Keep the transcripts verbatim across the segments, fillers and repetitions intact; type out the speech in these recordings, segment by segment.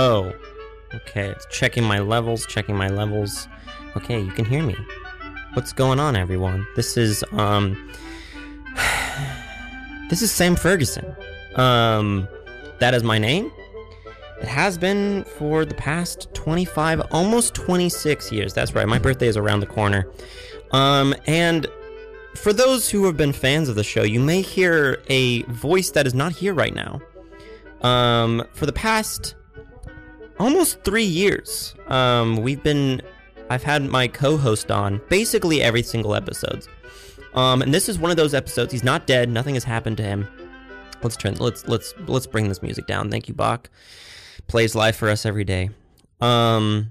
Oh, okay. It's checking my levels, checking my levels. Okay, you can hear me. What's going on, everyone? This is, um... this is Sam Ferguson. Um, that is my name. It has been for the past twenty-five, almost twenty-six years. That's right, my birthday is around the corner. Um, and for those who have been fans of the show, you may hear a voice that is not here right now. Um, for the past almost three years, um, we've been, I've had my co-host on basically every single episode. Um, and this is one of those episodes. He's not dead. Nothing has happened to him. Let's turn, let's, let's, let's bring this music down. Thank you, Bach. Plays live for us every day. Um,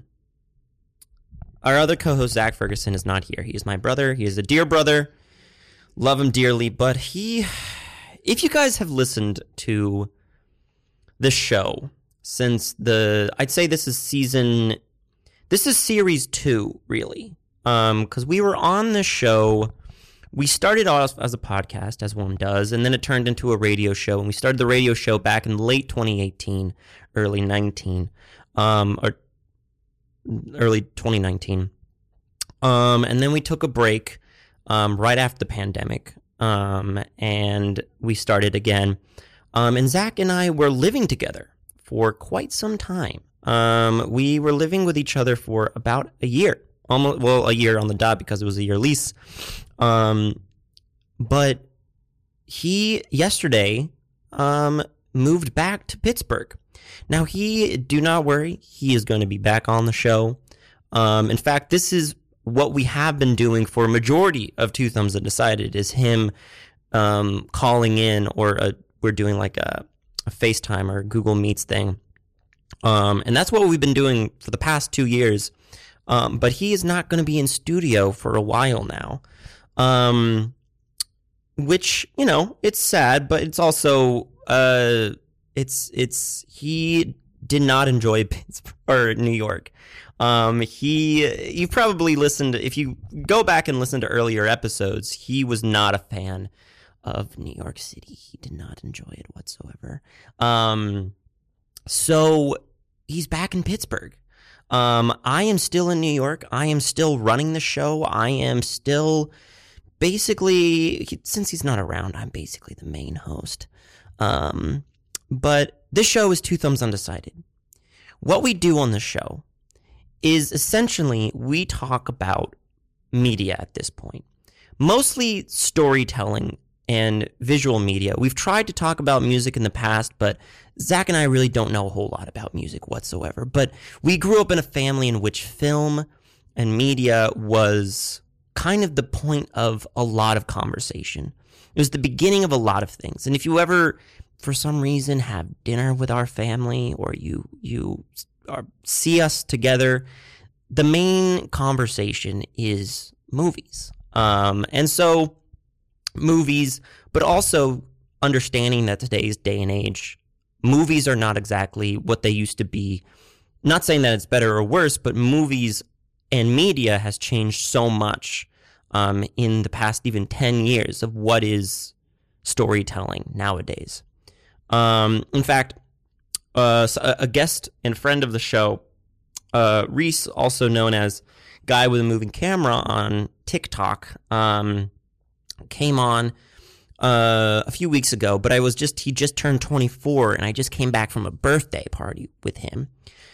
our other co-host, Zach Ferguson, is not here. He is my brother. He is a dear brother. Love him dearly. But he, if you guys have listened to the show since the, I'd say this is season, this is series two, really. Um, because we were on the show. We started off as a podcast, as one does, and then it turned into a radio show. And we started the radio show back in late twenty eighteen, early nineteen, um, or early twenty nineteen. Um, and then we took a break, um, right after the pandemic, um, and we started again. Um, and Zach and I were living together for quite some time. Um, we were living with each other for about a year, almost, well, a year on the dot because it was a year lease. Um, but he yesterday, um, moved back to Pittsburgh. Now he, do not worry, he is going to be back on the show. Um, in fact, this is what we have been doing for a majority of Two Thumbs Undecided is him, um, calling in, or a, we're doing like a, a FaceTime or Google Meets thing. Um, and that's what we've been doing for the past two years. Um, but he is not going to be in studio for a while now. Um, which, you know, it's sad, but it's also, uh, it's, it's, he did not enjoy Pittsburgh, or New York. Um, he, you probably listened, if you go back and listen to earlier episodes, he was not a fan of New York City. He did not enjoy it whatsoever. Um, so he's back in Pittsburgh. Um, I am still in New York. I am still running the show. I am still basically, since he's not around, I'm basically the main host. Um, but this show is Two Thumbs Undecided. What we do on the show is essentially we talk about media at this point. Mostly storytelling and visual media. We've tried to talk about music in the past, but Zach and I really don't know a whole lot about music whatsoever. But we grew up in a family in which film and media was kind of the point of a lot of conversation. It was the beginning of a lot of things. And if you ever, for some reason, have dinner with our family, or you you are, see us together, the main conversation is movies. Um, and so movies, but also understanding that today's day and age, movies are not exactly what they used to be. Not saying that it's better or worse, but movies and media has changed so much um, in the past even ten years of what is storytelling nowadays. Um, in fact, uh, a guest and friend of the show, uh, Reese, also known as Guy with a Moving Camera on TikTok, um, came on uh, a few weeks ago, but I was just, he just turned twenty-four, and I just came back from a birthday party with him.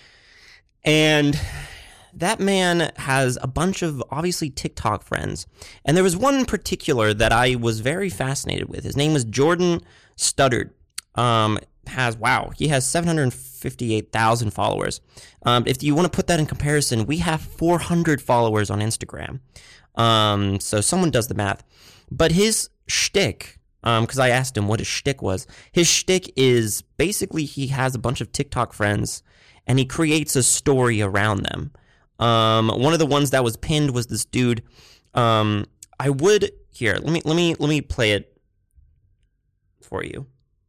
And that man has a bunch of, obviously, TikTok friends. And there was one in particular that I was very fascinated with. His name was Jordan Studdard. Um, has, wow, he has seven hundred fifty-eight thousand followers. Um, if you want to put that in comparison, we have four hundred followers on Instagram. Um, so someone does the math. But his shtick, um, because I asked him what his shtick was, his shtick is basically he has a bunch of TikTok friends, and he creates a story around them. Um, one of the ones that was pinned was this dude. Um, I would here. Let me let me let me play it for you.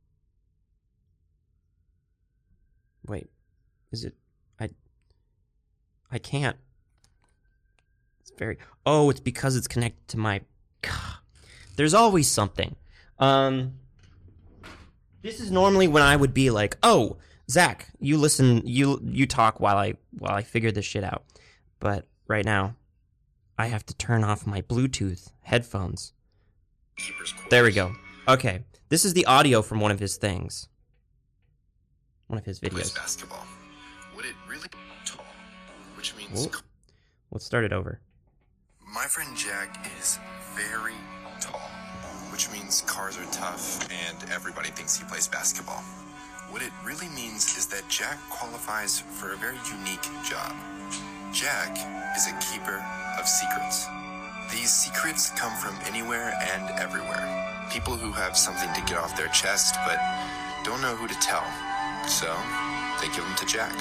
Wait, is it? I I can't. It's very. Oh, it's because it's connected to my. There's always something. Um, this is normally when I would be like, oh, Zach, you listen, you you talk while I while I figure this shit out. But right now, I have to turn off my Bluetooth headphones. There we go. Okay, this is the audio from one of his things. One of his videos. Basketball. Would it really tall? Which means. Whoa. Let's start it over. My friend Jack is very tall, which means cars are tough and everybody thinks he plays basketball. What it really means is that Jack qualifies for a very unique job. Jack is a keeper of secrets. These secrets come from anywhere and everywhere. People who have something to get off their chest but don't know who to tell. So, they give them to Jack.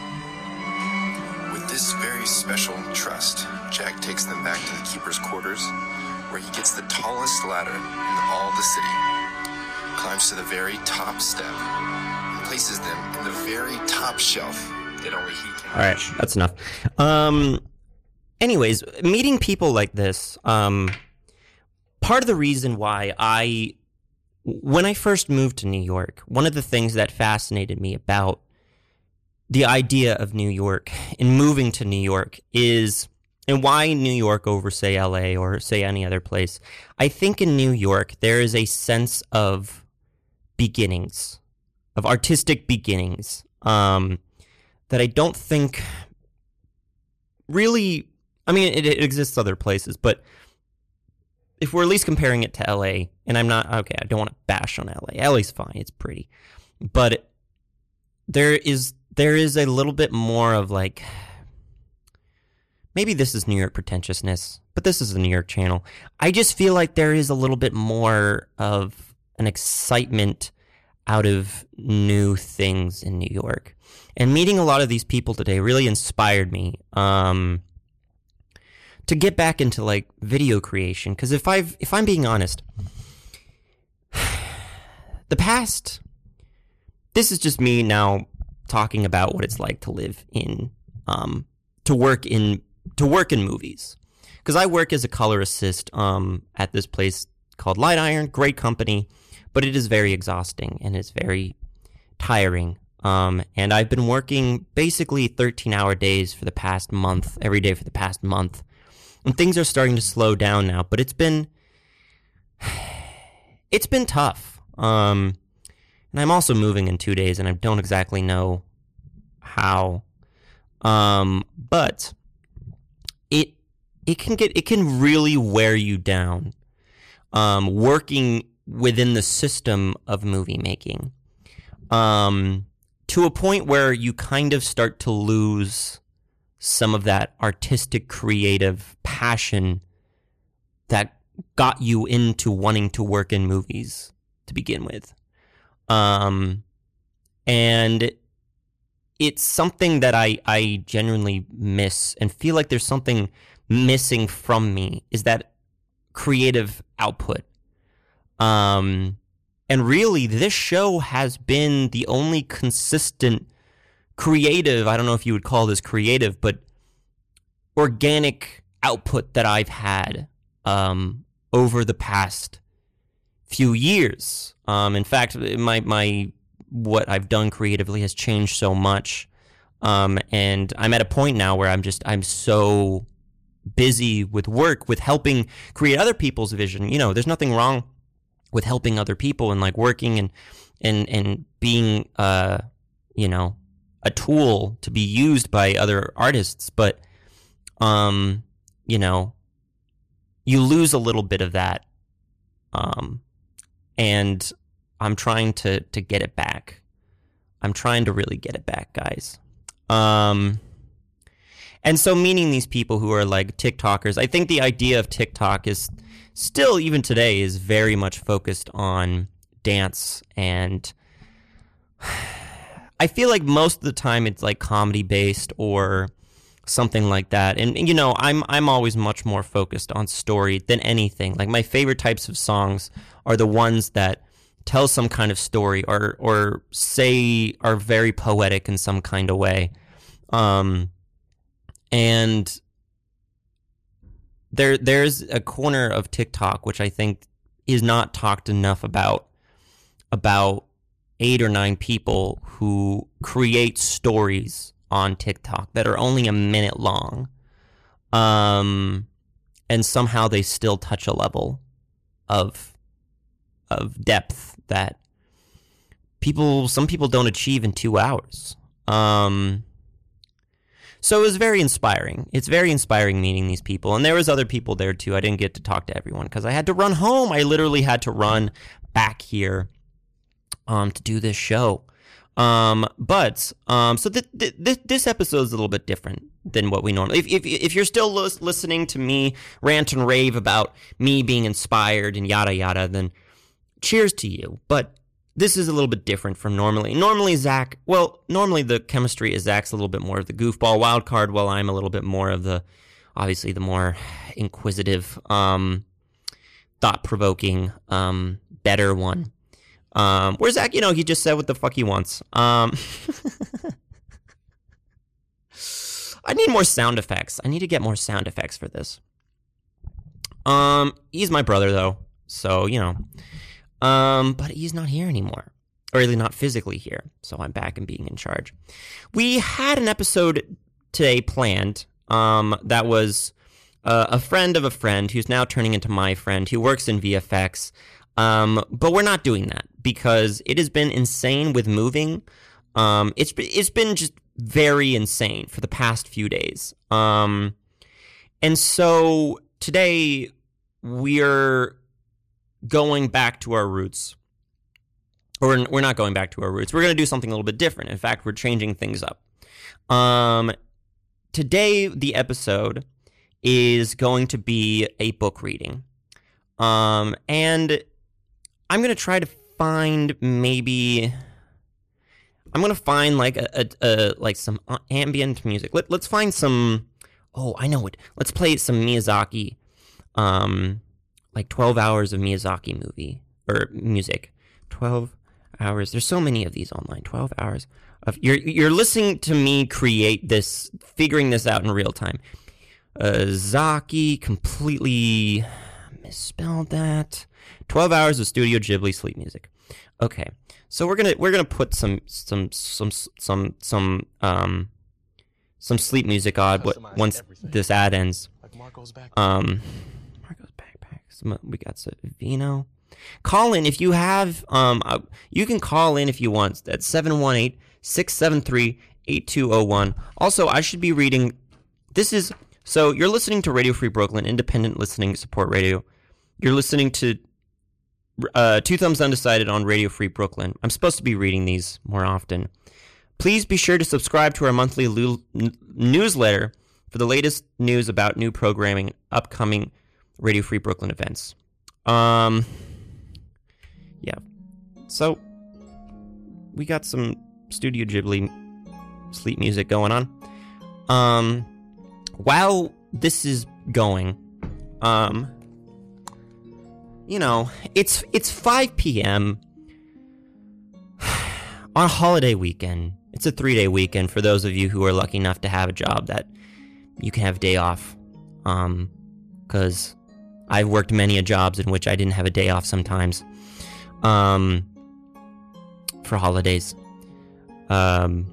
With this very special trust, Jack takes them back to the keeper's quarters, where he gets the tallest ladder in all the city, climbs to the very top step, and places them in the very top shelf that only he can reach. All right, that's enough. Um, anyways, meeting people like this, um, part of the reason why I, when I first moved to New York, one of the things that fascinated me about the idea of New York and moving to New York is, and why New York over, say, L A or, say, any other place. I think in New York, there is a sense of beginnings, of artistic beginnings, um, that I don't think really, I mean, it, it exists other places, but if we're at least comparing it to L A, and I'm not, okay, I don't want to bash on L A. L A's fine, it's pretty. But there is, there is a little bit more of like, maybe this is New York pretentiousness, but this is the New York channel. I just feel like there is a little bit more of an excitement out of new things in New York. And meeting a lot of these people today really inspired me um, to get back into like video creation. Because if I've, if I'm being honest, the past, this is just me now talking about what it's like to live in, um, to work in, to work in movies. Because I work as a color assist um, at this place called Light Iron, great company, but it is very exhausting and it's very tiring. Um, and I've been working basically thirteen-hour days for the past month, every day for the past month. And things are starting to slow down now, but it's been, it's been tough. Um, and I'm also moving in two days, and I don't exactly know how. Um, but it it can get it can really wear you down. Um, working within the system of movie making, um, to a point where you kind of start to lose some of that artistic, creative passion that got you into wanting to work in movies to begin with. Um, and it's something that I, I genuinely miss and feel like there's something missing from me, is that creative output. Um, and really, this show has been the only consistent creative, I don't know if you would call this creative, but organic output that I've had um, over the past few years. Um, in fact, my my what I've done creatively has changed so much, um, and I'm at a point now where I'm just I'm so busy with work, with helping create other people's vision. You know, there's nothing wrong with helping other people and like working and and and being uh you know a tool to be used by other artists, but um you know you lose a little bit of that, um and I'm trying to to get it back. I'm trying to really get it back, guys. Um and so meeting these people who are like TikTokers, I think the idea of TikTok is still, even today, is very much focused on dance, and I feel like most of the time it's like comedy based or something like that. And, and you know, I'm I'm always much more focused on story than anything. Like my favorite types of songs are the ones that tell some kind of story or or say are very poetic in some kind of way. Um, and There, there's a corner of TikTok which I think is not talked enough about, about eight or nine people who create stories on TikTok that are only a minute long. Um, and somehow they still touch a level of of depth that people, some people don't achieve in two hours. Um, so it was very inspiring. It's very inspiring meeting these people. And there was other people there too. I didn't get to talk to everyone because I had to run home. I literally had to run back here um, to do this show. Um, but, um, so th- th- th- this episode is a little bit different than what we normally, if, if, if you're still lis- listening to me rant and rave about me being inspired and yada yada, then cheers to you. But this is a little bit different from normally. Normally Zach, well, normally the chemistry is Zach's a little bit more of the goofball wild card, while I'm a little bit more of the, obviously the more inquisitive, um, thought-provoking, um, better one. Um, where Zach, you know, he just said what the fuck he wants. Um, I need more sound effects. I need to get more sound effects for this. Um, he's my brother though, so, you know, um, but he's not here anymore, or really not physically here. So I'm back and being in charge. We had an episode today planned, um, that was, uh, a friend of a friend who's now turning into my friend who works in V F X. Um, but we're not doing that because it has been insane with moving. Um, it's, it's been just very insane for the past few days. Um, and so today we're going back to our roots, or we're not going back to our roots. We're going to do something a little bit different. In fact, we're changing things up. Um, today, the episode is going to be a book reading. Um, and I'm going to try to find maybe, I'm going to find like a, a, a like some ambient music. Let, let's find some, oh, I know it. Let's play some Miyazaki, um, like twelve hours of Miyazaki movie or music. twelve hours. There's so many of these online. twelve hours of, you're, you're listening to me create this, figuring this out in real time. Uh, Zaki completely misspelled that. twelve hours of Studio Ghibli sleep music. Okay, so we're gonna we're gonna put some some some some some um some sleep music on. What once everything. This ad ends. Like Marco's backpack. Um, Marco's backpack. Some, we got some Vino. Call in if you have. Um, uh, you can call in if you want. That's seven one eight, six seven three, eight two zero one. Also, I should be reading. This is so you're listening to Radio Free Brooklyn, independent listening support radio. You're listening to uh, Two Thumbs Undecided on Radio Free Brooklyn. I'm supposed to be reading these more often. Please be sure to subscribe to our monthly lo- n- newsletter for the latest news about new programming and upcoming Radio Free Brooklyn events. Um, yeah. So, we got some Studio Ghibli sleep music going on. Um, while this is going, um... you know, it's it's five p.m. on a holiday weekend. It's a three-day weekend for those of you who are lucky enough to have a job that you can have day off. Um, because I've worked many a jobs in which I didn't have a day off sometimes. Um, for holidays. Um,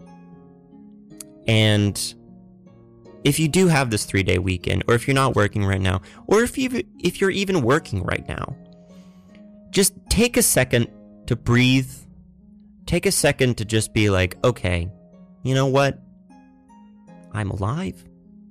and if you do have this three-day weekend, or if you're not working right now, or if you if you're even working right now, just take a second to breathe. Take a second to just be like, okay, you know what? I'm alive.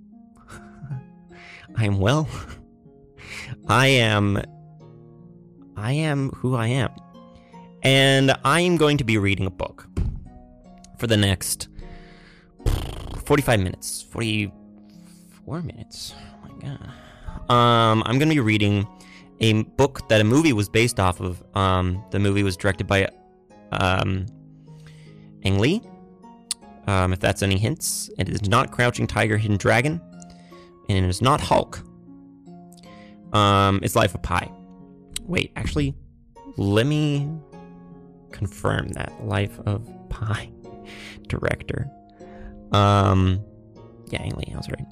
I'm well. I am. I am who I am, and I am going to be reading a book for the next forty-five minutes. forty-four minutes. Oh my god. Um, I'm going to be reading a book that a movie was based off of. Um, the movie was directed by um, Ang Lee. Um, if that's any hints, it is not Crouching Tiger, Hidden Dragon, and it is not Hulk. Um, it's Life of Pi. Wait, actually, let me confirm that. Life of Pi director. Um, yeah, Ang Lee, I was right.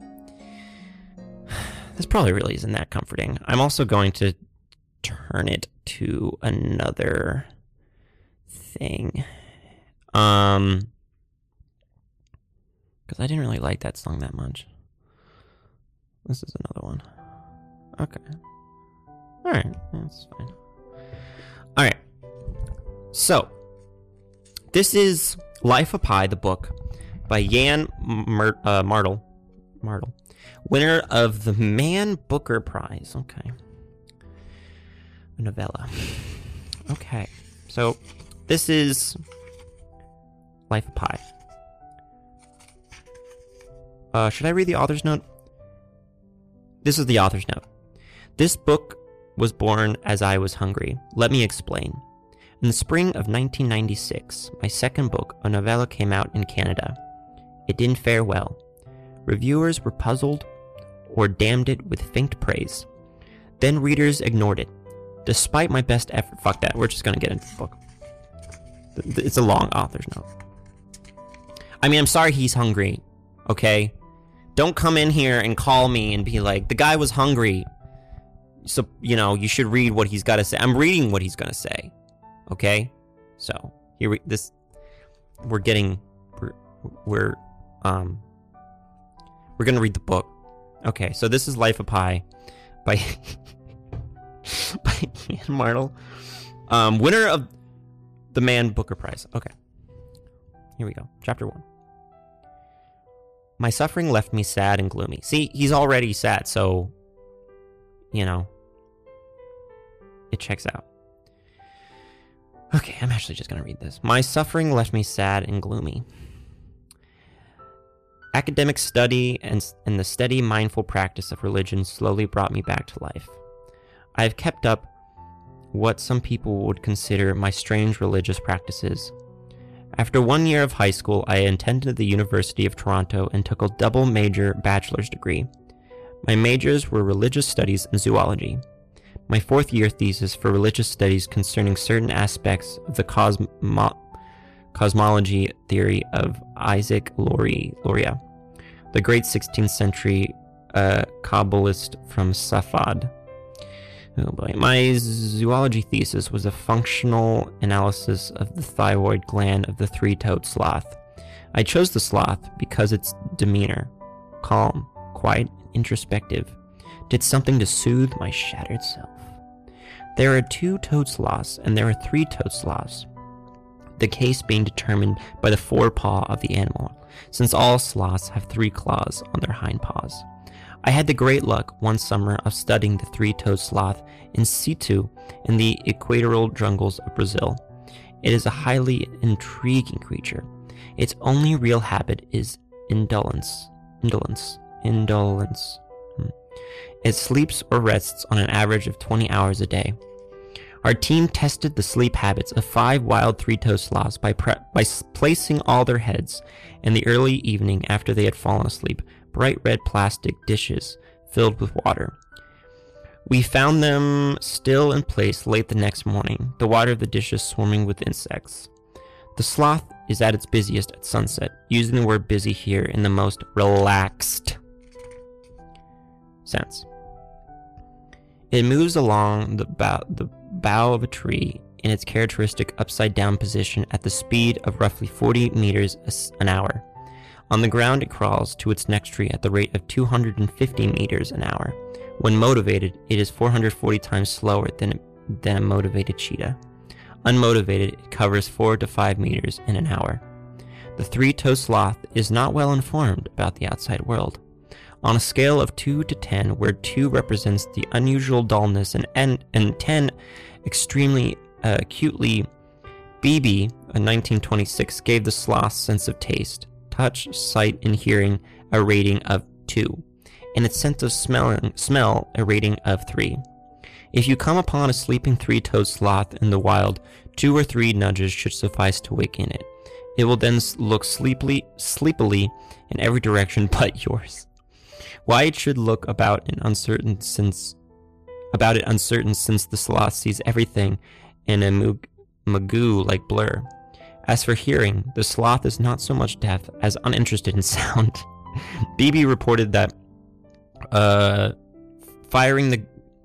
This probably really isn't that comforting. I'm also going to turn it to another thing. Um, because I didn't really like that song that much. This is another one. Okay. Alright, that's fine. Alright. So, this is Life of Pi, the book, by Jan Mer- uh, Martel. Martel. Winner of the Man Booker Prize. Okay. A novella. Okay. So, this is Life of Pi. Uh, should I read the author's note? This is the author's note. This book was born as I was hungry. Let me explain. In the spring of nineteen ninety-six, my second book, a novella, came out in Canada. It didn't fare well. Reviewers were puzzled or damned it with faint praise. Then readers ignored it. Despite my best effort, fuck that, we're just gonna get into the book. It's a long author's note. I mean, I'm sorry he's hungry, okay? Don't come in here and call me and be like, the guy was hungry, so, you know, you should read what he's got to say. I'm reading what he's gonna say, okay? So, here we, this, we're getting, we're, we're, um, we're gonna read the book. Okay, so this is Life of Pi by, by Jan Martel, um, winner of the Man Booker Prize. Okay, here we go, chapter one. My suffering left me sad and gloomy. See, he's already sad, so, you know, it checks out. Okay, I'm actually just going to read this. My suffering left me sad and gloomy. Academic study and, and the steady, mindful practice of religion slowly brought me back to life. I have kept up what some people would consider my strange religious practices. After one year of high school, I attended the University of Toronto and took a double major bachelor's degree. My majors were religious studies and zoology. My fourth year thesis for religious studies concerning certain aspects of the cosmo- cosmology theory of Isaac Luria, the great sixteenth century uh, Kabbalist from Safad. Oh boy. My zoology thesis was a functional analysis of the thyroid gland of the three-toed sloth. I chose the sloth because its demeanor, calm, quiet, introspective, did something to soothe my shattered self. There are two-toed sloths and there are three-toed sloths, the case being determined by the forepaw of the animal, since all sloths have three claws on their hind paws. I had the great luck one summer of studying the three-toed sloth in situ in the equatorial jungles of Brazil. It is a highly intriguing creature. Its only real habit is indolence. Indolence. Indolence. Hmm. It sleeps or rests on an average of twenty hours a day. Our team tested the sleep habits of five wild three-toed sloths by, pre- by placing all their heads in the early evening after they had fallen asleep bright red plastic dishes filled with water. We found them still in place late the next morning, the water of the dishes swarming with insects. The sloth is at its busiest at sunset, using the word busy here in the most relaxed sense. It moves along the bough, the bough of a tree in its characteristic upside-down position at the speed of roughly forty meters an hour. On the ground, it crawls to its next tree at the rate of two hundred fifty meters an hour. When motivated, it is four hundred forty times slower than, than a motivated cheetah. Unmotivated, it covers four to five meters in an hour. The three-toed sloth is not well informed about the outside world. On a scale of two to ten, where two represents the unusual dullness and, and, and ten extremely uh, acutely, B B, in nineteen twenty-six, gave the sloth's sense of taste, touch, sight, and hearing a rating of two, and its sense of smelling, smell a rating of three. If you come upon a sleeping three-toed sloth in the wild, two or three nudges should suffice to waken it. It will then look sleepily, sleepily in every direction but yours. Why it should look about an uncertain since about it uncertain since the sloth sees everything in a moog, magoo-like blur. As for hearing, the sloth is not so much deaf as uninterested in sound. B B reported that uh, firing the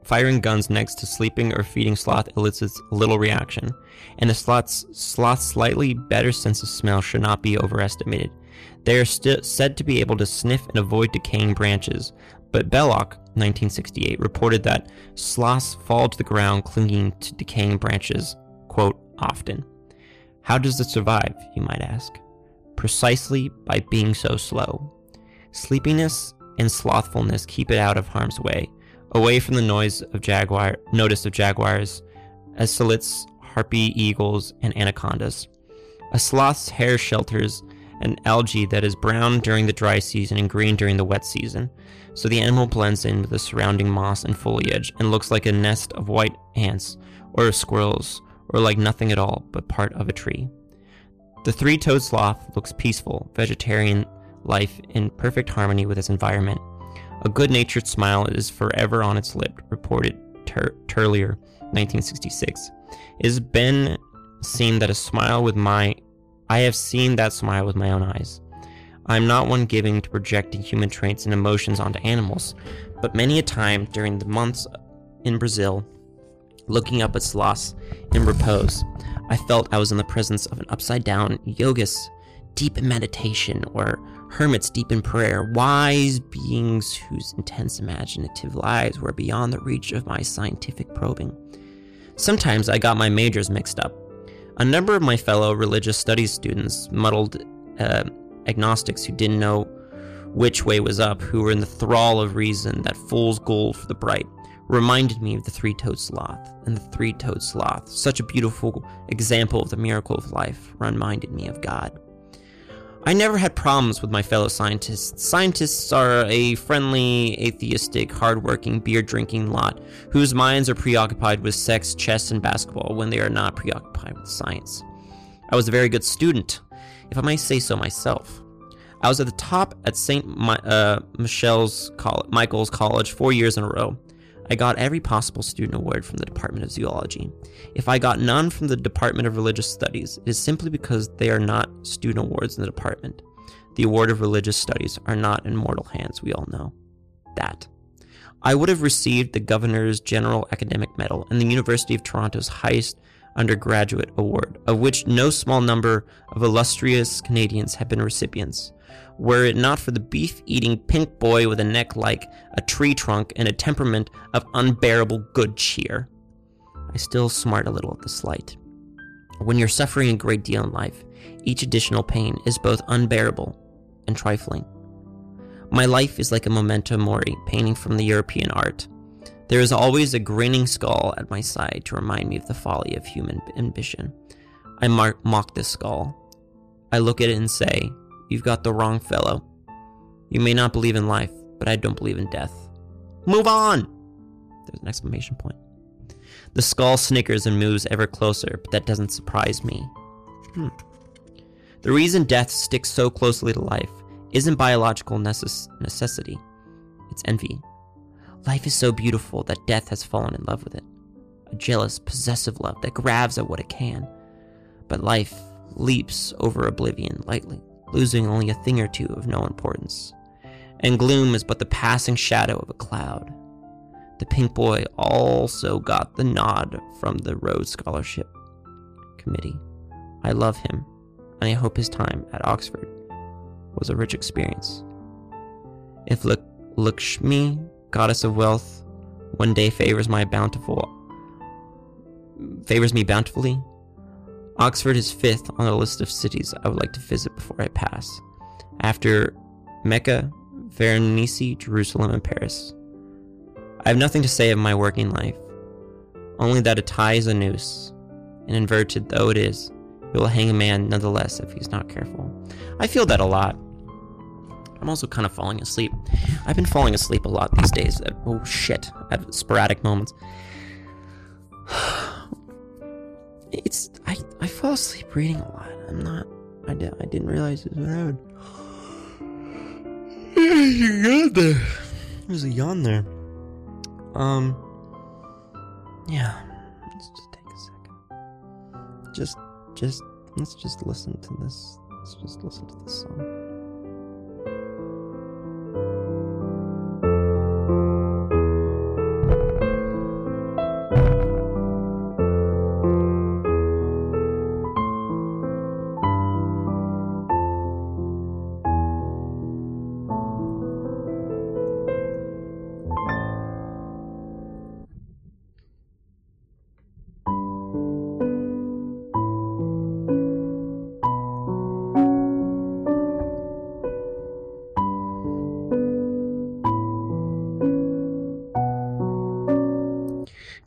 firing guns next to sleeping or feeding sloth elicits little reaction, and a sloth's, sloth's slightly better sense of smell should not be overestimated. They are st- said to be able to sniff and avoid decaying branches, but Belloc, nineteen sixty-eight, reported that sloths fall to the ground clinging to decaying branches, quote, often. How does it survive, you might ask? Precisely by being so slow. Sleepiness and slothfulness keep it out of harm's way, away from the noise of jaguar, notice of jaguars, ocelots, harpy eagles, and anacondas. A sloth's hair shelters an algae that is brown during the dry season and green during the wet season, so the animal blends in with the surrounding moss and foliage and looks like a nest of white ants or squirrels, or like nothing at all but part of a tree. The three-toed sloth looks peaceful, vegetarian life in perfect harmony with its environment. A good-natured smile is forever on its lip, reported Tur- Turlier, nineteen sixty-six. It has been seen that a smile with my... I have seen that smile with my own eyes. I am not one giving to projecting human traits and emotions onto animals, but many a time during the months in Brazil, looking up at sloths in repose, I felt I was in the presence of an upside-down yogis, deep in meditation, or hermits deep in prayer, wise beings whose intense imaginative lives were beyond the reach of my scientific probing. Sometimes I got my majors mixed up. A number of my fellow religious studies students, muddled uh, agnostics who didn't know which way was up, who were in the thrall of reason, that fool's gold for the bright, reminded me of the three-toed sloth, and the three-toed sloth, such a beautiful example of the miracle of life, reminded me of God. I never had problems with my fellow scientists. Scientists are a friendly, atheistic, hard-working, beer-drinking lot whose minds are preoccupied with sex, chess, and basketball when they are not preoccupied with science. I was a very good student, if I may say so myself. I was at the top at Saint My- uh, Michel's Coll- Michael's College four years in a row. I got every possible student award from the Department of Zoology. If I got none from the Department of Religious Studies, it is simply because they are not student awards in the department. The award of Religious Studies are not in mortal hands, we all know that. I would have received the Governor's General Academic Medal and the University of Toronto's highest undergraduate award, of which no small number of illustrious Canadians have been recipients, were it not for the beef-eating pink boy with a neck like a tree trunk and a temperament of unbearable good cheer. I still smart a little at the slight. When you're suffering a great deal in life, each additional pain is both unbearable and trifling. My life is like a memento mori painting from the European art. There is always a grinning skull at my side to remind me of the folly of human ambition. I mark, mock this skull. I look at it and say, "You've got the wrong fellow. You may not believe in life, but I don't believe in death. Move on!" There's an exclamation point. The skull snickers and moves ever closer, but that doesn't surprise me. Hmm. The reason death sticks so closely to life isn't biological necess- necessity. It's envy. Life is so beautiful that death has fallen in love with it. A jealous, possessive love that grabs at what it can. But life leaps over oblivion lightly, losing only a thing or two of no importance. And gloom is but the passing shadow of a cloud. The pink boy also got the nod from the Rhodes Scholarship Committee. I love him, and I hope his time at Oxford was a rich experience. If Lak- Lakshmi, goddess of wealth, one day favors my bountiful favors me bountifully, Oxford is fifth on the list of cities I would like to visit before I pass, after Mecca, Varanasi, Jerusalem, and Paris. I have nothing to say of my working life, only that a tie is a noose, and inverted though it is, it will hang a man nonetheless if he's not careful. I feel that a lot. I'm also kind of falling asleep. I've been falling asleep a lot these days, at, oh shit, at sporadic moments. It's, I, I fall asleep reading a lot. I'm not, I, di- I didn't realize it was around. You got there. There's a yawn there. Um, yeah, let's just take a second. Just, just, let's just listen to this. Let's just listen to this song.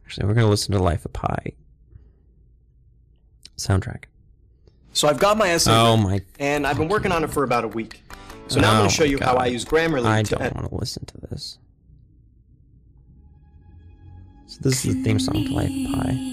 Actually, we're going to listen to Life of Pi soundtrack. So I've got my essay, Oh my! and I've been working on it for about a week. So now I'm going Oh to show my you how God. I use Grammarly. I to don't want to listen to this. So this is the theme song to Life of Pi.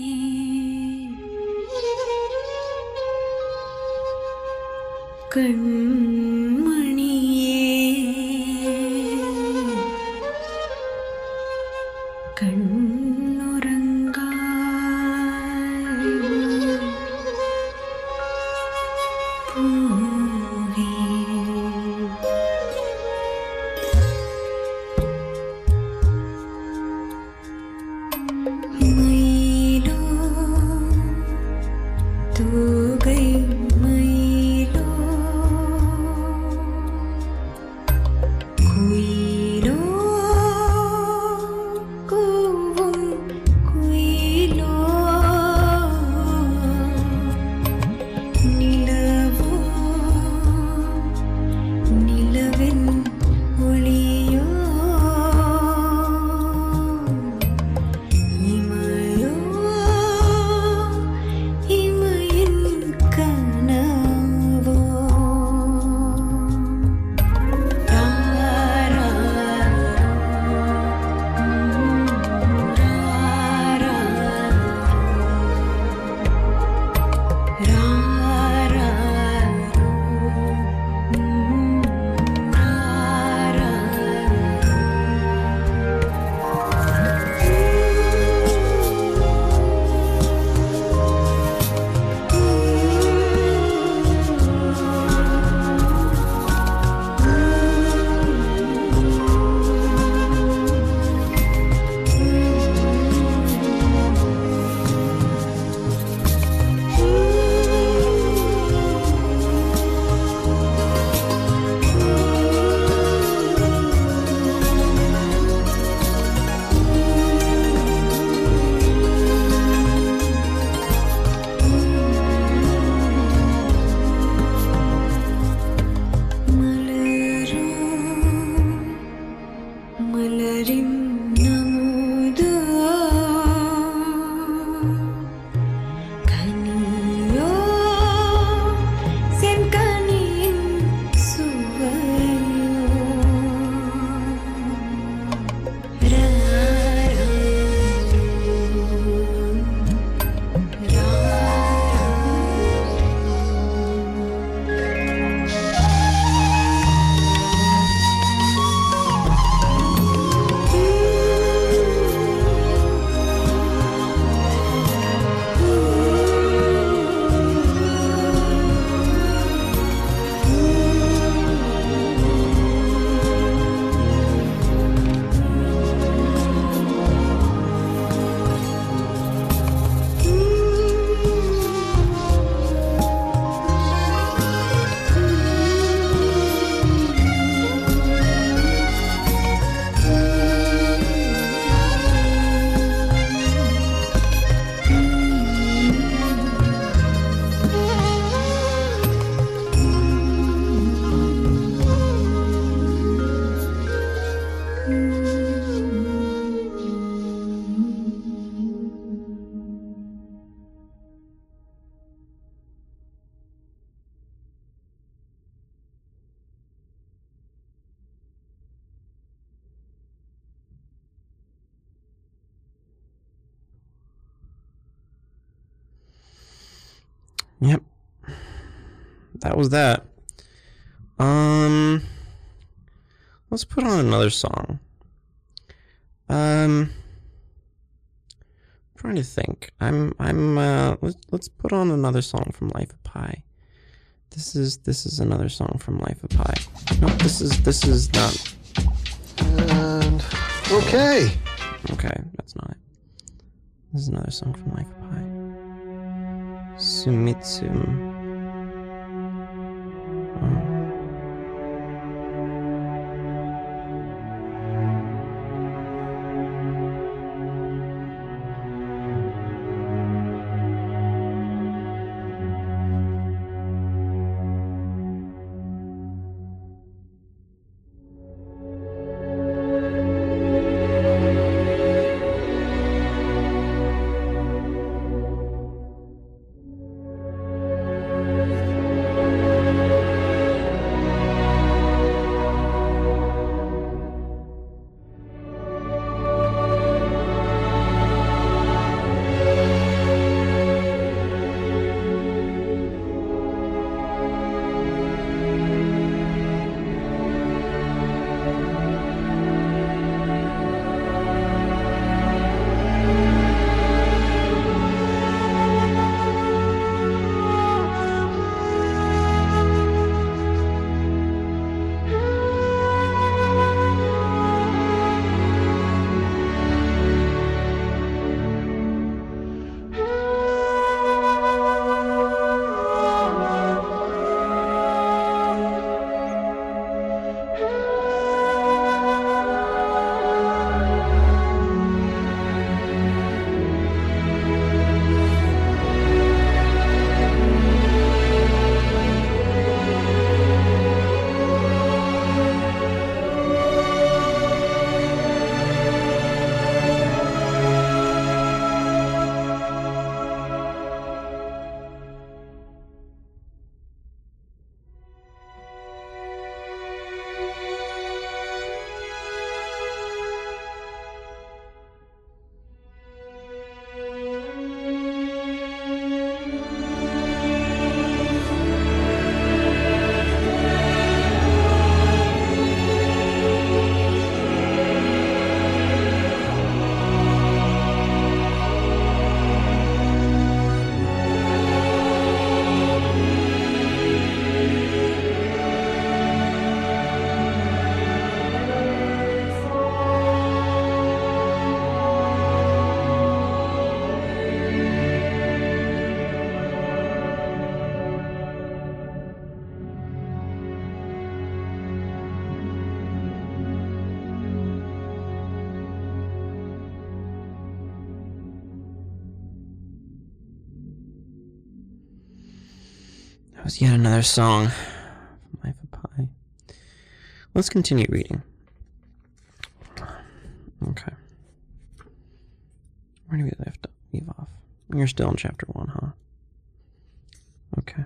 Yep. That was that. Um, let's put on another song. Um, I'm trying to think. I'm I'm uh let's let's put on another song from Life of Pi. This is this is another song from Life of Pi. No, this is this is not. And okay. Okay, that's not it. This is another song from Life of Pi. Sumitsum. was yet another song. Life of Pi. Let's continue reading. Okay. Where do we left leave off? You're still in chapter one, huh? Okay.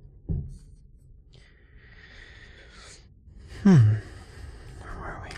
Hmm. Where were we?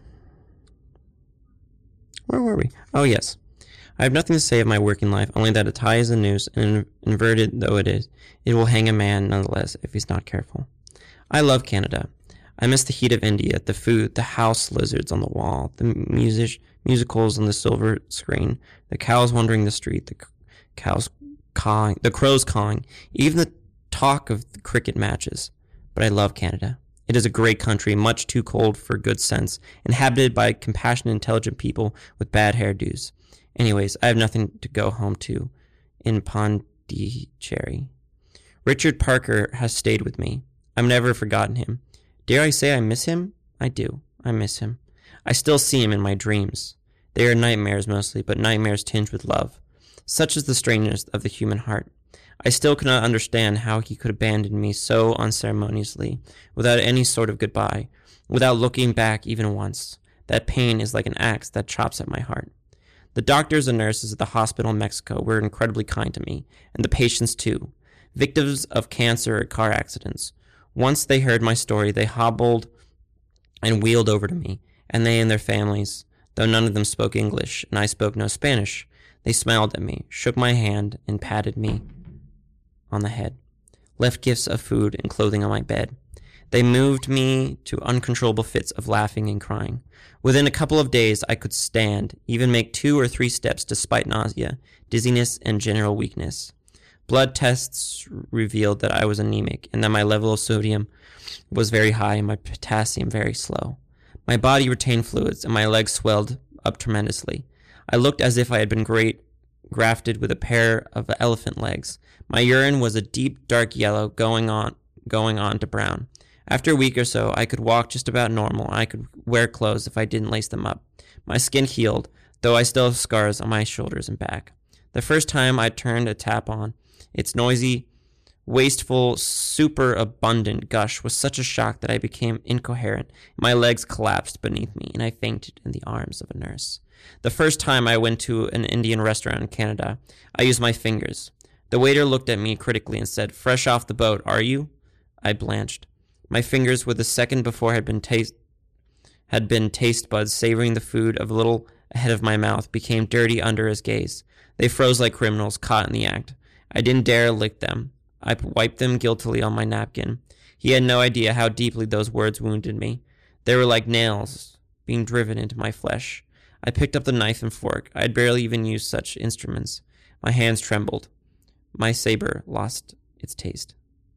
Where were we? Oh, yes. I have nothing to say of my working life, only that a tie is a noose, and inverted though it is, it will hang a man nonetheless if he's not careful. I love Canada. I miss the heat of India, the food, the house lizards on the wall, the music, musicals on the silver screen, the cows wandering the street, the cows cawing, the crows cawing, even the talk of the cricket matches. But I love Canada. It is a great country, much too cold for good sense, inhabited by compassionate, intelligent people with bad hairdos. Anyways, I have nothing to go home to in Pondicherry. Richard Parker has stayed with me. I've never forgotten him. Dare I say I miss him? I do. I miss him. I still see him in my dreams. They are nightmares mostly, but nightmares tinged with love. Such is the strangeness of the human heart. I still cannot understand how he could abandon me so unceremoniously, without any sort of goodbye, without looking back even once. That pain is like an axe that chops at my heart. The doctors and nurses at the hospital in Mexico were incredibly kind to me, and the patients too, victims of cancer or car accidents. Once they heard my story, they hobbled and wheeled over to me, and they and their families, though none of them spoke English, and I spoke no Spanish, they smiled at me, shook my hand, and patted me on the head, left gifts of food and clothing on my bed. They moved me to uncontrollable fits of laughing and crying. Within a couple of days, I could stand, even make two or three steps despite nausea, dizziness, and general weakness. Blood tests revealed that I was anemic and that my level of sodium was very high and my potassium very slow. My body retained fluids and my legs swelled up tremendously. I looked as if I had been great, grafted with a pair of elephant legs. My urine was a deep, dark yellow, going on, going on to brown. After a week or so, I could walk just about normal, and I could wear clothes if I didn't lace them up. My skin healed, though I still have scars on my shoulders and back. The first time I turned a tap on, its noisy, wasteful, superabundant gush was such a shock that I became incoherent. My legs collapsed beneath me, and I fainted in the arms of a nurse. The first time I went to an Indian restaurant in Canada, I used my fingers. The waiter looked at me critically and said, "Fresh off the boat, are you?" I blanched. My fingers, with a second before had been taste had been taste buds savoring the food of a little ahead of my mouth, became dirty under his gaze. They froze like criminals caught in the act. I didn't dare lick them. I wiped them guiltily on my napkin. He had no idea how deeply those words wounded me. They were like nails being driven into my flesh. I picked up the knife and fork. I had barely even used such instruments. My hands trembled. My saber lost its taste.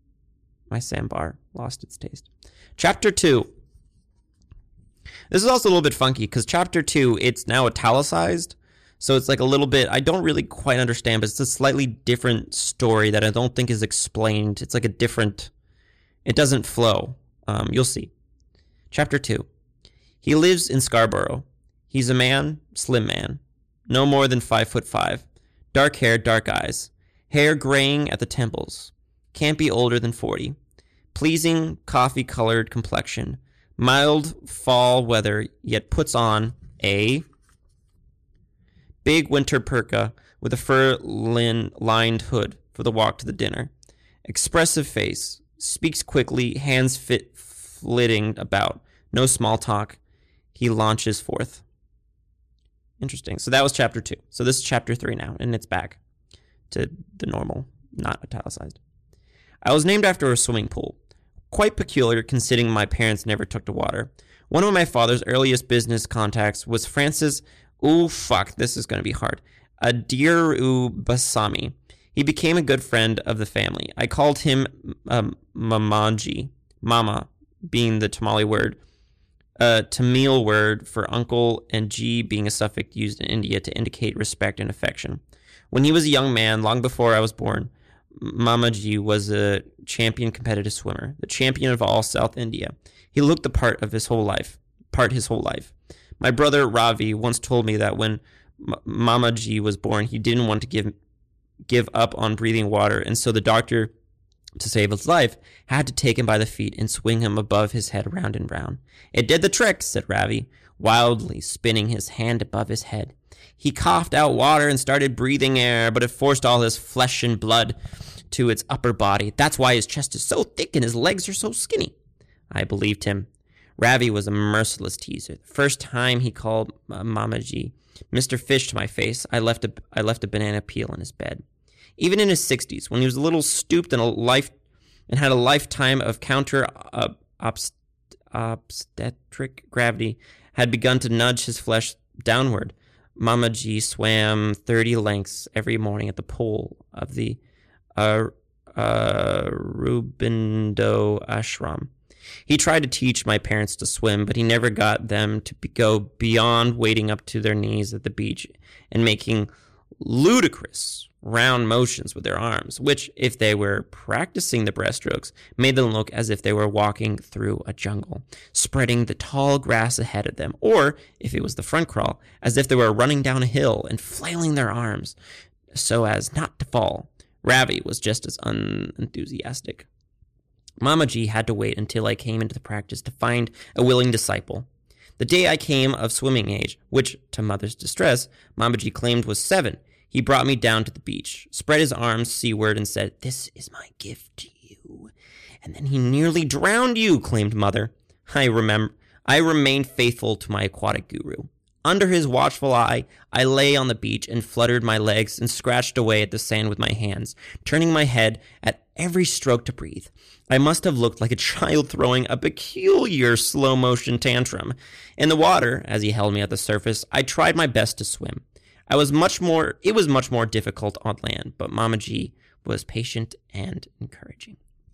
My sambar lost its taste. Chapter two. This is also a little bit funky because chapter two, it's now italicized. So it's like a little bit, I don't really quite understand, but it's a slightly different story that I don't think is explained. It's like a different, it doesn't flow. Um, you'll see. Chapter two. He lives in Scarborough. He's a man, slim man, no more than five foot five. Dark hair, dark eyes. Hair graying at the temples. Can't be older than forty. Pleasing, coffee-colored complexion. Mild fall weather, yet puts on a big winter parka with a fur-lined hood for the walk to the dinner. Expressive face. Speaks quickly, hands fit flitting about. No small talk. He launches forth. Interesting. So that was chapter two. So this is chapter three now, and it's back to the normal, not italicized. I was named after a swimming pool. Quite peculiar, considering my parents never took to water. One of my father's earliest business contacts was Francis, ooh, fuck, this is going to be hard, Adiru Basami. He became a good friend of the family. I called him um, Mamaji, Mama being the Tamil word, a Tamil word for uncle, and G being a suffix used in India to indicate respect and affection. When he was a young man, long before I was born, Mamaji was a champion competitive swimmer, the champion of all South India. He looked the part of his whole life, part his whole life. My brother Ravi once told me that when M- Mamaji was born, he didn't want to give give up on breathing water, and so the doctor to save his life, had to take him by the feet and swing him above his head round and round. It did the trick, said Ravi, wildly spinning his hand above his head. He coughed out water and started breathing air, but it forced all his flesh and blood to its upper body. That's why his chest is so thick and his legs are so skinny. I believed him. Ravi was a merciless teaser. The first time he called uh, Mamaji Mister Fish to my face, I left a, I left a banana peel in his bed. Even in his sixties, when he was a little stooped and a life and had a lifetime of counter uh, obst- obstetric gravity had begun to nudge his flesh downward, Mamaji swam thirty lengths every morning at the pool of the uh, uh, Rubindo Ashram. He tried to teach my parents to swim, but he never got them to be- go beyond wading up to their knees at the beach and making ludicrous round motions with their arms, which, if they were practicing the breaststrokes, made them look as if they were walking through a jungle, spreading the tall grass ahead of them, or, if it was the front crawl, as if they were running down a hill and flailing their arms so as not to fall. Ravi was just as unenthusiastic. Mamaji had to wait until I came into the practice to find a willing disciple. The day I came of swimming age, which, to mother's distress, Mamaji claimed was seven, he brought me down to the beach, spread his arms seaward, and said, "This is my gift to you." And then he nearly drowned you, claimed mother. I remember. I remained faithful to my aquatic guru. Under his watchful eye, I lay on the beach and fluttered my legs and scratched away at the sand with my hands, turning my head at every stroke to breathe. I must have looked like a child throwing a peculiar slow-motion tantrum. In the water, as he held me at the surface, I tried my best to swim. I was much more, it was much more difficult on land, but Mamaji was patient and encouraging.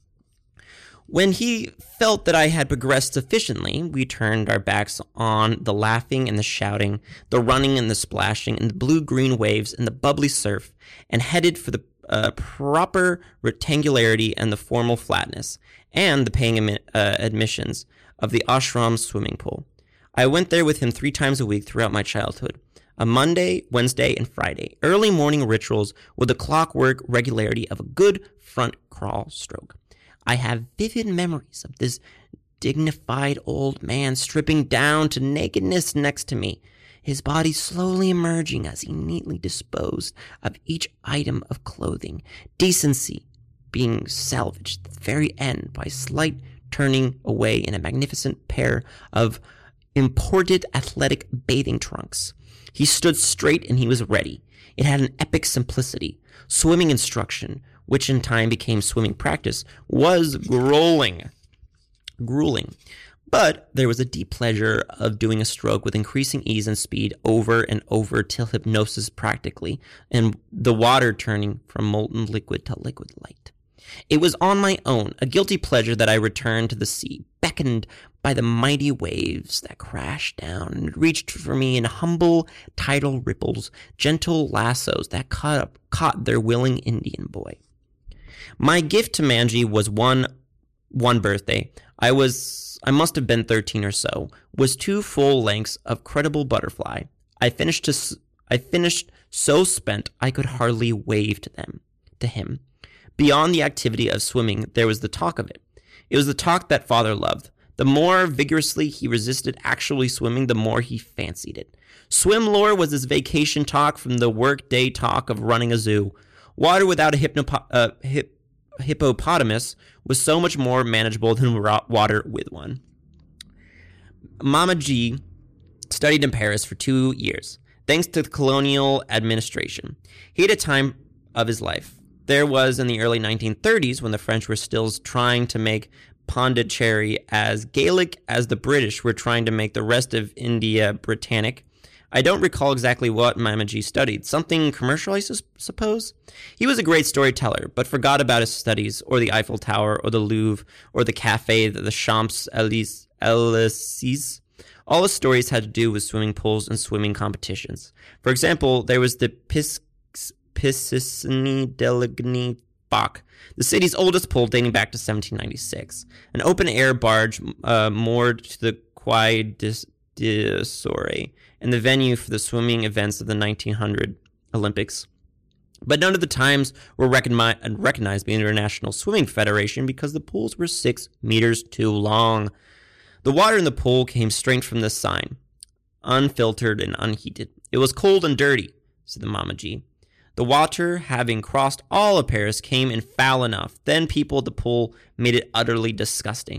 When he felt that I had progressed sufficiently, we turned our backs on the laughing and the shouting, the running and the splashing, and the blue-green waves and the bubbly surf, and headed for the uh, proper rectangularity and the formal flatness, and the paying admi- uh, admissions of the ashram swimming pool. I went there with him three times a week throughout my childhood. A Monday, Wednesday, and Friday. Early morning rituals with the clockwork regularity of a good front crawl stroke. I have vivid memories of this dignified old man stripping down to nakedness next to me, his body slowly emerging as he neatly disposed of each item of clothing, decency being salvaged at the very end by slight turning away in a magnificent pair of imported athletic bathing trunks. He stood straight and he was ready. It had an epic simplicity. Swimming instruction, which in time became swimming practice, was grueling. Grueling. But there was a deep pleasure of doing a stroke with increasing ease and speed over and over till hypnosis practically, and the water turning from molten liquid to liquid light. It was on my own, a guilty pleasure, that I returned to the sea, beckoned by the mighty waves that crashed down and reached for me in humble tidal ripples, gentle lassos that caught, up, caught their willing Indian boy. My gift to Manji was one one birthday. I was I must have been thirteen or so. Was two full lengths of credible butterfly. I finished to, I finished so spent I could hardly wave to them to him. Beyond the activity of swimming, there was the talk of it. It was the talk that father loved. The more vigorously he resisted actually swimming, the more he fancied it. Swim lore was his vacation talk from the work-day talk of running a zoo. Water without a hypnopo- uh, hip- hippopotamus was so much more manageable than water with one. Mamaji studied in Paris for two years, thanks to the colonial administration. He had a time of his life. There was in the early nineteen thirties when the French were still trying to make Pondicherry as Gaelic as the British were trying to make the rest of India Britannic. I don't recall exactly what Mamaji studied. Something commercial, I su- suppose? He was a great storyteller, but forgot about his studies, or the Eiffel Tower, or the Louvre, or the Café, the Champs-Élysées. All his stories had to do with swimming pools and swimming competitions. For example, there was the Pis- Piscine d'Aligny Bach, the city's oldest pool dating back to seventeen ninety-six. An open-air barge uh, moored to the Quai de, de Soleil, and the venue for the swimming events of the nineteen hundred Olympics. But none of the times were recogni- recognized by the International Swimming Federation because the pools were six meters too long. The water in the pool came straight from the sign, unfiltered and unheated. It was cold and dirty, said the Mama G. The water, having crossed all of Paris, came in foul enough. Then people at the pool made it utterly disgusting.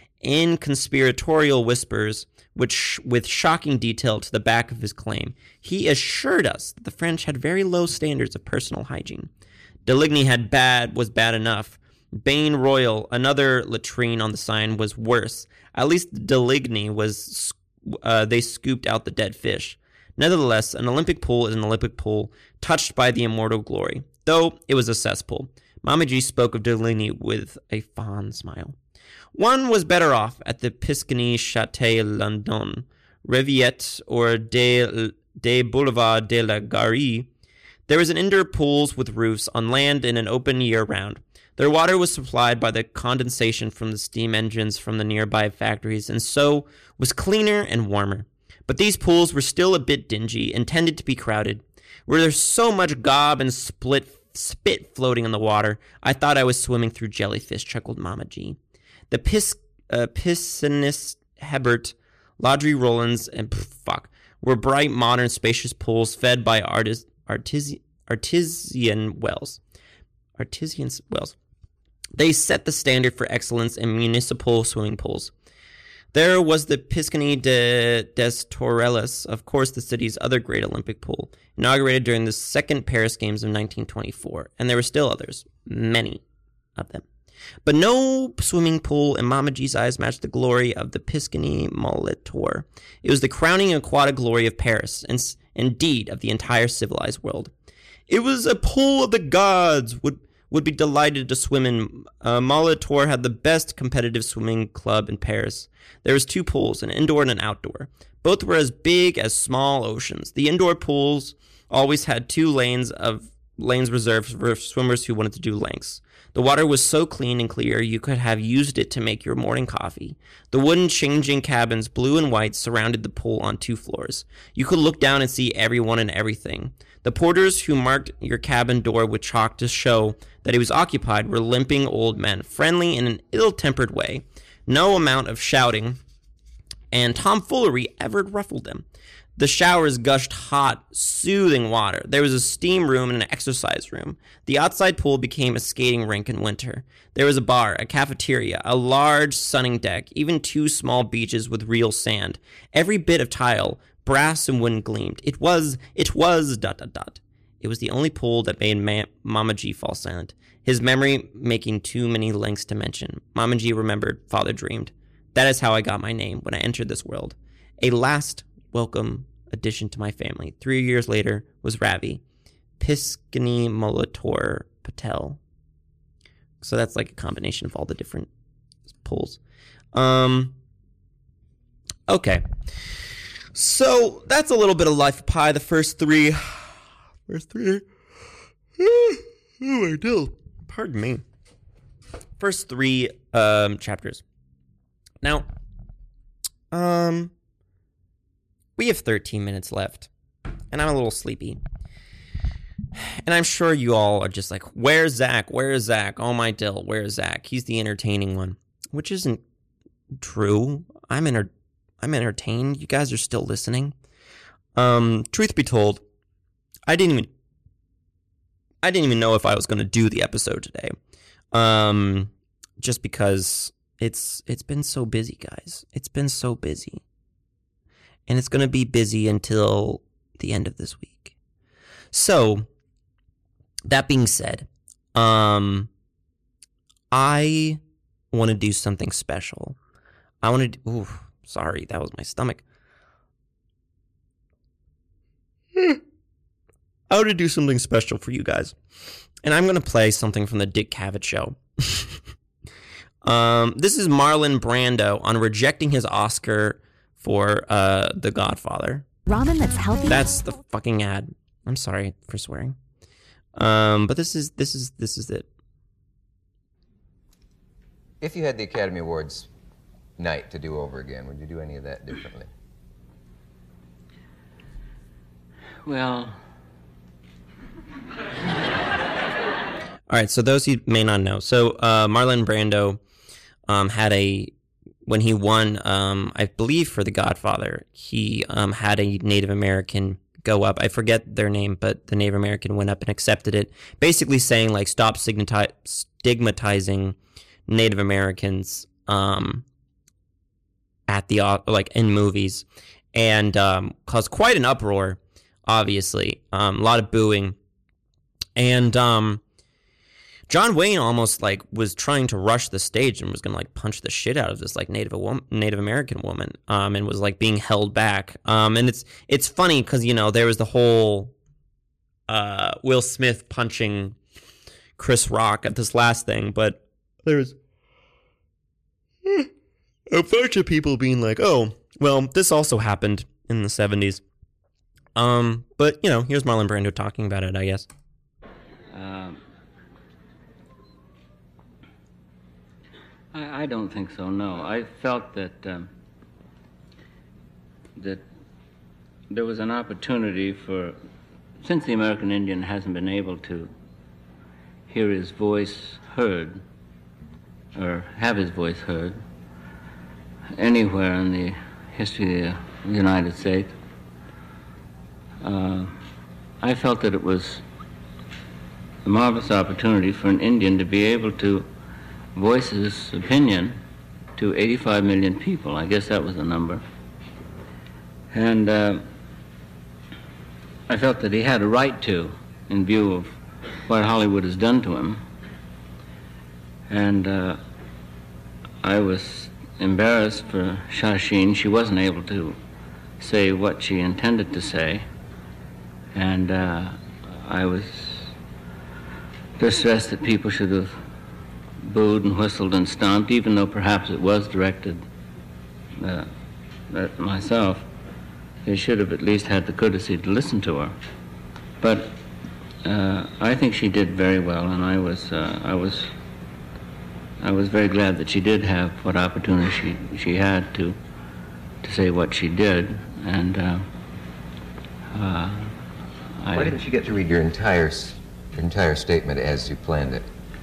In conspiratorial whispers, which with shocking detail to the back of his claim, he assured us that the French had very low standards of personal hygiene. Deligny had bad was bad enough. Bain Royal, another latrine on the sign, was worse. At least Deligny was uh, they scooped out the dead fish. Nevertheless, an Olympic pool is an Olympic pool, touched by the immortal glory, though it was a cesspool. Mama G spoke of Deligny with a fond smile. One was better off at the Pisciny Château Landon, Reviette, or des, des Boulevard de la Gare. There was an indoor pools with roofs on land and an open year-round. Their water was supplied by the condensation from the steam engines from the nearby factories, and so was cleaner and warmer. But these pools were still a bit dingy and tended to be crowded. Were there so much gob and split spit floating in the water, I thought I was swimming through jellyfish, chuckled Mama G. The Pis, uh, Piscinis Hebert, Laudry Rollins, and pff, fuck, were bright, modern, spacious pools fed by artis, artisan, artisan wells. Artisan wells. They set the standard for excellence in municipal swimming pools. There was the Piscine de, des Tourelles, of course the city's other great Olympic pool, inaugurated during the second Paris Games of nineteen twenty-four, and there were still others, many of them. But no swimming pool in Mama G's eyes matched the glory of the Piscine Molitor. It was the crowning aquatic glory of Paris, and indeed of the entire civilized world. It was a pool of the gods, would would be delighted to swim in. Uh, Molitor had the best competitive swimming club in Paris. There was two pools, an indoor and an outdoor. Both were as big as small oceans. The indoor pools always had two lanes of lanes reserved for swimmers who wanted to do lengths. The water was so clean and clear you could have used it to make your morning coffee. The wooden changing cabins, blue and white, surrounded the pool on two floors. You could look down and see everyone and everything. The porters who marked your cabin door with chalk to show that it was occupied were limping old men, friendly in an ill-tempered way. No amount of shouting and tomfoolery ever ruffled them. The showers gushed hot, soothing water. There was a steam room and an exercise room. The outside pool became a skating rink in winter. There was a bar, a cafeteria, a large sunning deck, even two small beaches with real sand. Every bit of tile, brass and wooden gleamed. It was, it was, dot, dot, dot. It was the only pool that made Ma- Mama G fall silent, his memory making too many links to mention. Mama G remembered, father dreamed. That is how I got my name when I entered this world. A last welcome addition to my family. Three years later was Ravi, Piscine Molitor Patel. So that's like a combination of all the different pools. Um, okay. So that's a little bit of Life of Pi. The first three. First three. Oh my God. Pardon me. First three um, chapters. Now, um, we have thirteen minutes left, and I'm a little sleepy. And I'm sure you all are just like, where's Zach? Where's Zach? Oh my Dill, where's Zach? He's the entertaining one, which isn't true. I'm enter- I'm entertained. You guys are still listening. Um, truth be told, I didn't even, I didn't even know if I was going to do the episode today. Um, just because it's, it's been so busy, guys. It's been so busy. And it's going to be busy until the end of this week. So, that being said, um, I want to do something special. I want to, ooh, sorry, that was my stomach. I want to do something special for you guys. And I'm going to play something from the Dick Cavett Show. um, this is Marlon Brando on rejecting his Oscar for uh, The Godfather. Ramen that's healthy. That's the fucking ad. I'm sorry for swearing. Um, but this is this is this is it. If you had the Academy Awards night to do over again, would you do any of that differently? Well, All right, so those you may not know. So uh, Marlon Brando um, had a, when he won, um, I believe for The Godfather, he um, had a Native American go up. I forget their name, but the Native American went up and accepted it, basically saying, like, stop stigmati- stigmatizing Native Americans um, at the, like, in movies, and um, caused quite an uproar, obviously. Um, a lot of booing. And um, John Wayne almost, like, was trying to rush the stage and was going to, like, punch the shit out of this, like, Native woman, Native American woman, um, and was, like, being held back. Um, and it's it's funny because, you know, there was the whole uh, Will Smith punching Chris Rock at this last thing, but there was a bunch of people being like, oh, well, this also happened in the seventies. Um, but, you know, here's Marlon Brando talking about it, I guess. Um, I, I don't think so, no. I felt that um, that there was an opportunity for, since the American Indian hasn't been able to hear his voice heard, or have his voice heard, anywhere in the history of the United States, uh, I felt that it was a marvelous opportunity for an Indian to be able to voice his opinion to eighty-five million people. I guess that was the number. And uh, I felt that he had a right to, in view of what Hollywood has done to him. And uh, I was embarrassed for Shasheen. She wasn't able to say what she intended to say. And uh, I was distressed that people should have booed and whistled and stomped, even though perhaps it was directed uh, at myself. They should have at least had the courtesy to listen to her. But uh, I think she did very well, and I was, uh, I was, I was very glad that she did have what opportunity she she had to to say what she did. And uh, uh, I, why didn't you get to read your entire your entire statement as you planned it?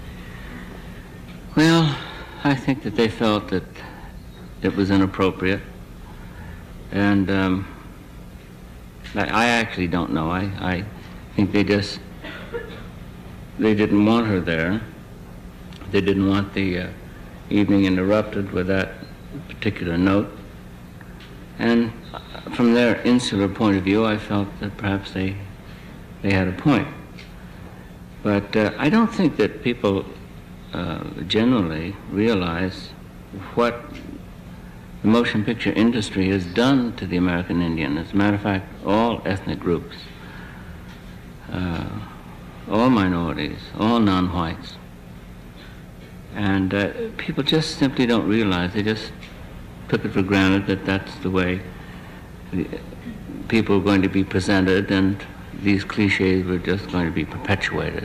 Well, I think that they felt that it was inappropriate, and um, I, I actually don't know. I, I think they just, they didn't want her there. They didn't want the uh, evening interrupted with that particular note. And from their insular point of view, I felt that perhaps they, they had a point. But uh, I don't think that people Uh, generally realize what the motion picture industry has done to the American Indian. As a matter of fact, all ethnic groups, uh, all minorities, all non-whites. And uh, people just simply don't realize, they just took it for granted that that's the way the people are going to be presented, and these cliches were just going to be perpetuated.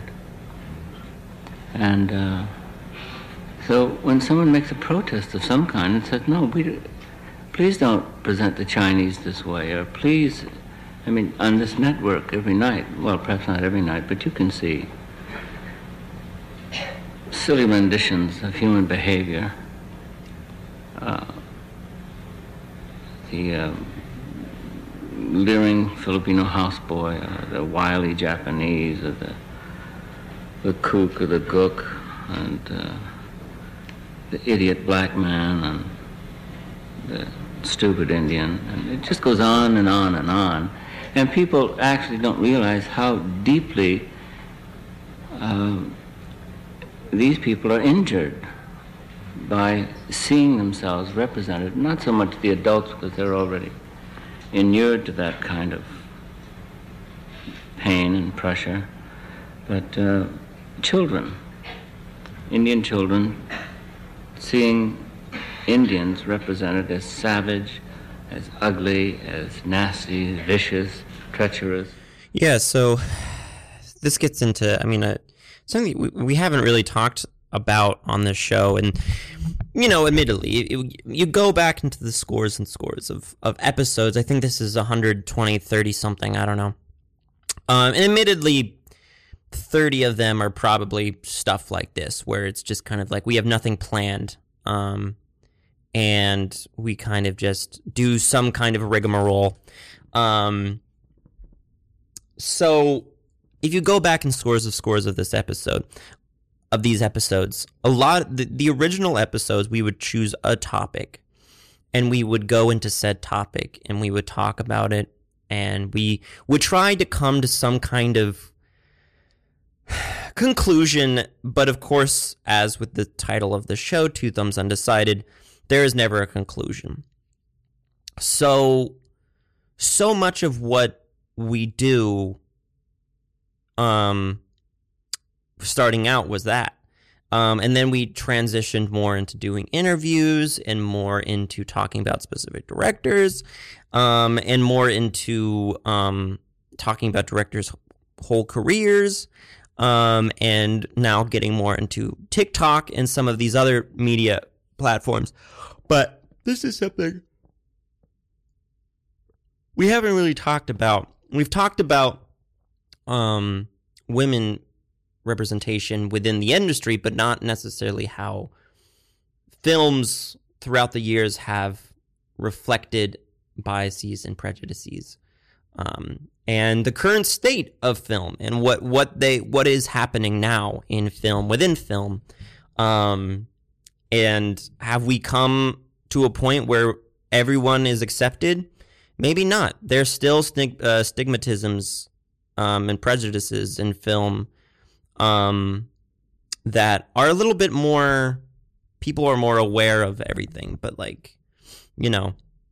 And uh, so when someone makes a protest of some kind and says, no, we, please don't present the Chinese this way, or please, I mean, on this network every night, well, perhaps not every night, but you can see silly renditions of human behavior. Uh, the uh, leering Filipino houseboy, uh, the wily Japanese, or the the kook or the gook, and uh, the idiot black man, and the stupid Indian, and it just goes on and on and on. And people actually don't realize how deeply uh, these people are injured by seeing themselves represented, not so much the adults because they're already inured to that kind of pain and pressure, but uh, children, Indian children, seeing Indians represented as savage, as ugly, as nasty, vicious, treacherous. Yeah, so this gets into, I mean, uh, something we, we haven't really talked about on this show, and, you know, admittedly, it, you go back into the scores and scores of, of episodes. I think this is one hundred twenty, thirty something, I don't know. Um, and admittedly, thirty of them are probably stuff like this, where it's just kind of like we have nothing planned. Um, and we kind of just do some kind of rigmarole. Um, so if you go back in scores of scores of this episode, of these episodes, a lot, the, the original episodes, we would choose a topic and we would go into said topic and we would talk about it, and we would try to come to some kind of conclusion. But of course, as with the title of the show, Two Thumbs Undecided, there is never a conclusion. So, so much of what we do, um, starting out was that. Um, and then we transitioned more into doing interviews and more into talking about specific directors, um, and more into um, talking about directors' whole careers, um, and now getting more into TikTok and some of these other media platforms. But this is something we haven't really talked about. We've talked about um, women representation within the industry, but not necessarily how films throughout the years have reflected biases and prejudices, um, and the current state of film, and what what they what is happening now in film, within film. Um, And have we come to a point where everyone is accepted? Maybe not. There's still stig- uh, stigmatisms um, and prejudices in film um, that are a little bit more, people are more aware of everything. But, like, you know,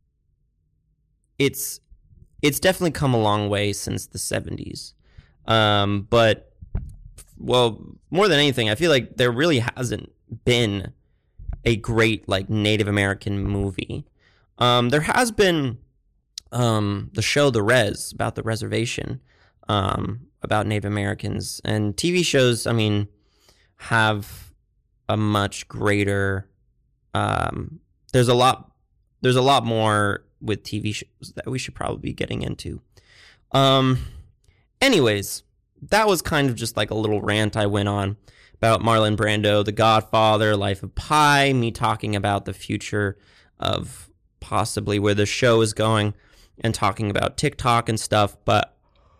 it's it's definitely come a long way since the seventies. Um, but, well, more than anything, I feel like there really hasn't been a great, like, Native American movie. Um, there has been um, the show The Res, about the reservation, um, about Native Americans. And T V shows, I mean, have a much greater, um, there's a lot, there's a lot more with T V shows that we should probably be getting into. Um, anyways, that was kind of just like a little rant I went on about Marlon Brando, The Godfather, Life of Pi, me talking about the future of possibly where the show is going, and talking about TikTok and stuff. But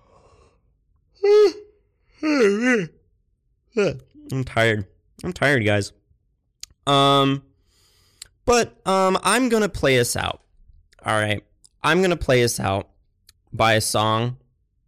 I'm tired. I'm tired, guys. Um, but um, I'm gonna play us out. All right, I'm gonna play us out by a song,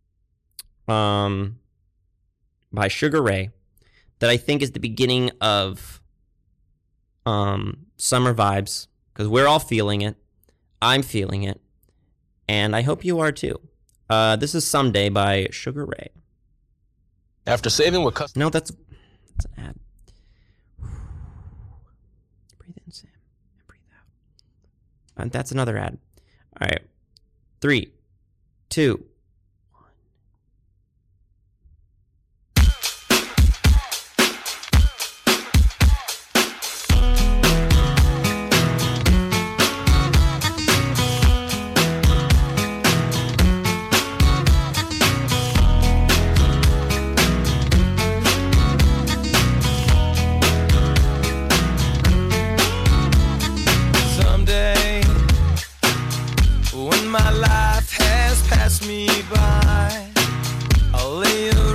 um, by Sugar Ray, that I think is the beginning of um, summer vibes, because we're all feeling it. I'm feeling it. And I hope you are too. Uh, this is Someday by Sugar Ray. After saving what customers... No, that's, that's an ad. Breathe in, Sam, and breathe out. And that's another ad. All right. Three, two, my life has passed me by, I'll lay